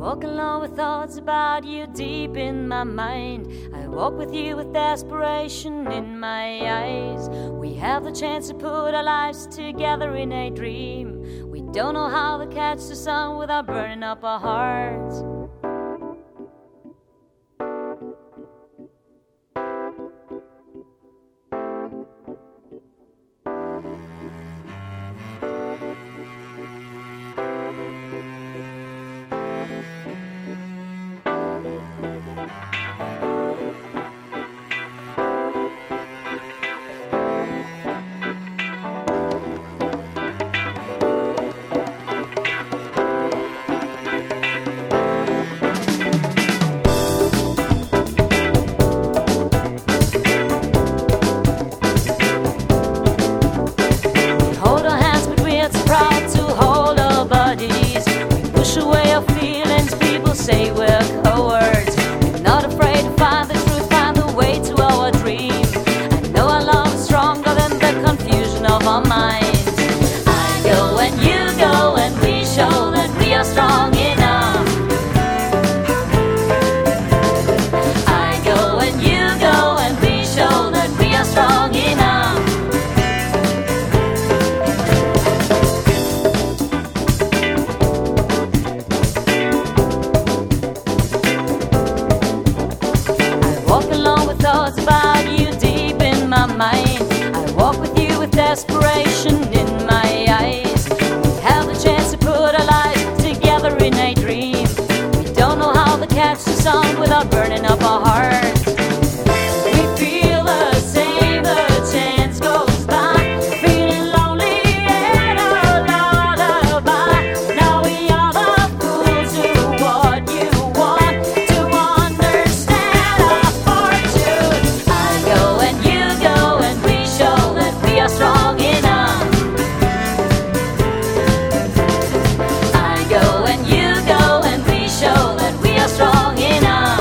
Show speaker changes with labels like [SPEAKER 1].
[SPEAKER 1] walk along with thoughts about you deep in my mind. I walk with you with desperation in my eyes. We have the chance to put our lives together in a dream. We don't know how to catch the sun without burning up our hearts. Say we're cowards. We're not afraid to find the truth, find the way to our dream. I know our love is stronger than the confusion of our minds. I go and you go, and we show that we are strong enough. I go and you go, and we show that we are strong enough. Thoughts about you deep in my mind. I walk with you with desperation in my eyes. We have the chance to put our lives together in a dream. We don't know how to catch the sun without burning up our hearts. We feel the same, the chance goes by. Feeling lonely and a lullaby. Now we are the fools who what you want to understand our fortune. I go and you go, and we show that we are strong enough. I go and you go, and we show that we are strong enough.